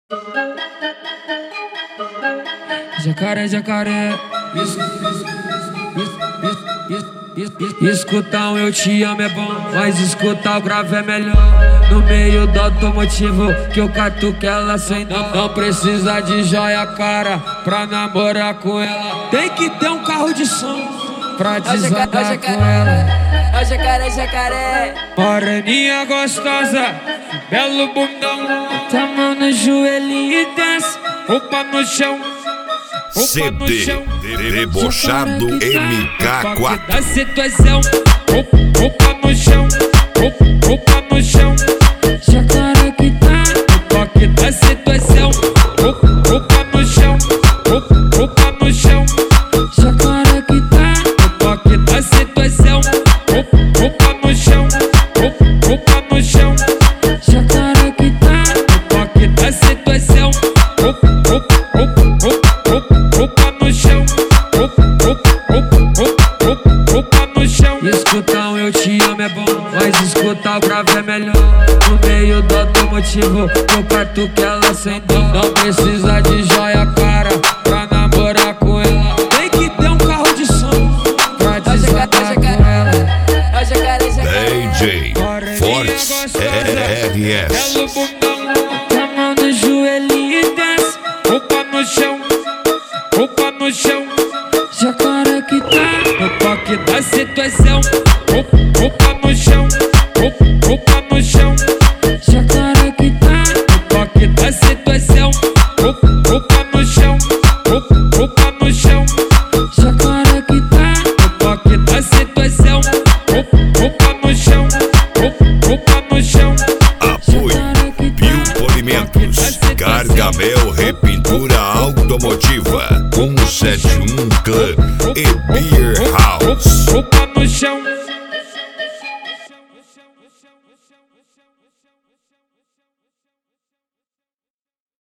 Jacaré, jacaré. Escutar um eu te amo é bom, mas escutar o grave é melhor. No meio do automotivo que eu catuco ela sem dó. Não precisa de joia cara pra namorar com ela. Tem que ter um carro de som pra desandar com ela. Ó jacaré, jacaré. Moreninha gostosa, belo bundão. Tá mão no joelhinho e desce, roupa no chão. CD Debochado MK4. Da situação, roupa no chão, roupa no chão. Jacaré que tá no toque da situação, roupa no chão, roupa no chão. Jacaré que tá no toque da situação, roupa no chão, roupa no chão. Jacaré que tá no toque da situação, roupa no chão, roupa no chão. Escutar um eu te amo é bom, mas escutar o grave é melhor. No meio do automotivo eu catuco ela sem dó. Não precisa de joia cara pra namorar com ela. Tem que ter um carro de som pra desandar com ela. Ó jacaré, jacaré. DJ Fortes RS. Belo bundão, tá mão no joelhinho e desce, roupa no chão, roupa no chão. Jacaré que tá no toque da situação, roupa no chão, roupa no chão. Jacaré que tá no toque da situação, roupa no chão, roupa no chão. Jacaré que tá no toque da situação, roupa no chão, roupa no chão. Apoio Bio Polimentos, Gargamel Repintura Automotiva, 171 Club e Beer House. Roupa no chão.